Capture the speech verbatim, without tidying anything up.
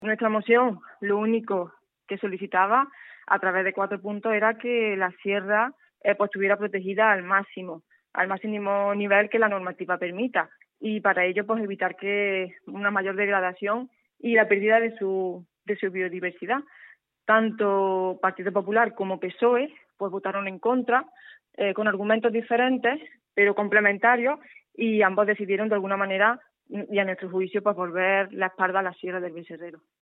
Nuestra moción, lo único que solicitaba a través de cuatro puntos era que la sierra eh, pues estuviera protegida al máximo, al máximo nivel que la normativa permita, y para ello pues evitar que una mayor degradación y la pérdida de su de su biodiversidad. Tanto Partido Popular como P S O E pues votaron en contra eh, con argumentos diferentes pero complementarios, y ambos decidieron de alguna manera, y a nuestro juicio, pues volver la espalda a la sierra del Becerrero.